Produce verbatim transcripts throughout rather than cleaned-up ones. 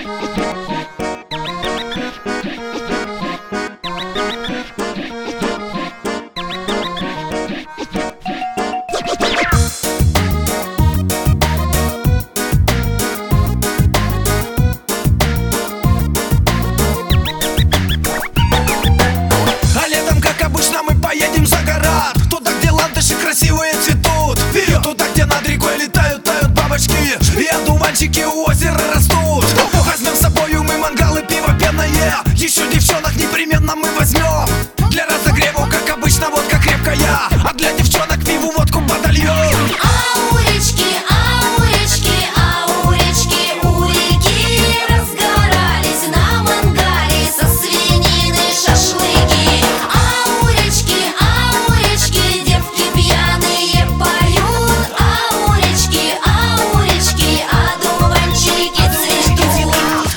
Красивые цветут, туда, где над рекой летают, тают бабочки, и одуванчики у озера растут. Возьмем с собою мы мангал и пиво пенное, еще девчонок непременно мы возьмем. Для разогрева, как обычно, водка крепкая, а для девчонок пиву водку подольем. А у речки, а у речки, а у речки, у реки разгорались на мангале со свининой шашлыки. А у речки, а у речки девки пьяные поют. А у речки, а у речки одуванчики цветут.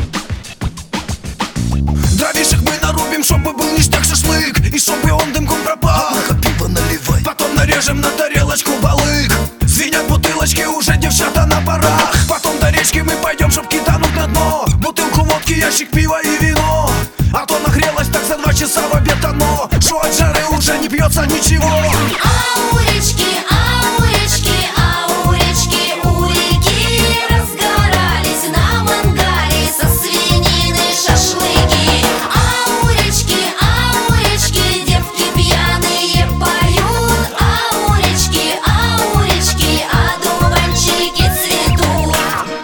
Дровишек мы нарубим, чтобы был ништяк шашлык, и чтобы он дымком пропал. Ну-ка пиво наливай. Потом нарежем на тарелочку балык, звенят бутылочки, уже девчата на парах. Потом до речки мы пойдем, чтоб кидануть на дно бутылку водки, ящик пива и вино. А то нагрелось так за два часа в обед оно, что от жары уже не пьется ничего. А у речки, а у речки, а у речки, у реки разгорались на мангале со свининой шашлыки. А у речки, а у речки девки пьяные поют. А у речки, а у речки одуванчики цветут.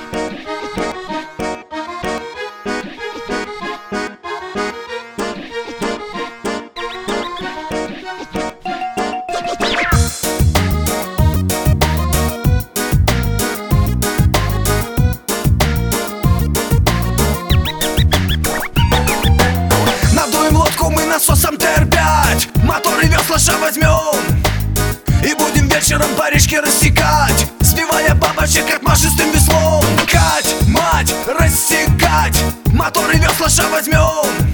Надуем лодку мы насосом Т Р пять, мотор и весла ша возьмем, и будем вечером по речке рассекать, сбивая бабочек отмашистым веслом. Кать, мать, рассекать, мотор и весла ша возьмем,